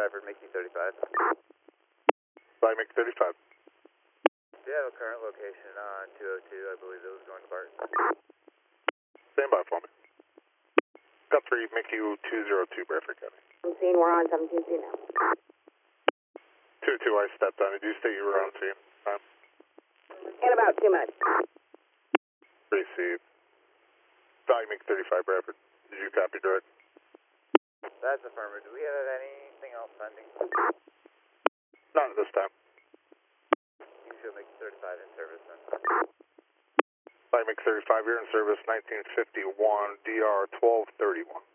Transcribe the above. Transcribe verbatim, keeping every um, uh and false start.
Bradford, Mickey thirty-five. By Mickey thirty-five. Do you have a current location on two oh two? I believe it was going to Barton. Stand by for me. Got three Mickey two oh two, Bradford County. I'm seeing we're on seventeen C now. two two, I stepped on it. Did you say you were on scene? Time? In about two minutes. Receive. By Mickey thirty-five, Bradford. Did you copy direct? That's affirmative. Do we have anything else pending? Not at this time. You show Mickey thirty-five in service then. By Mickey thirty-five, you're in service nineteen fifty-one, D R twelve thirty-one.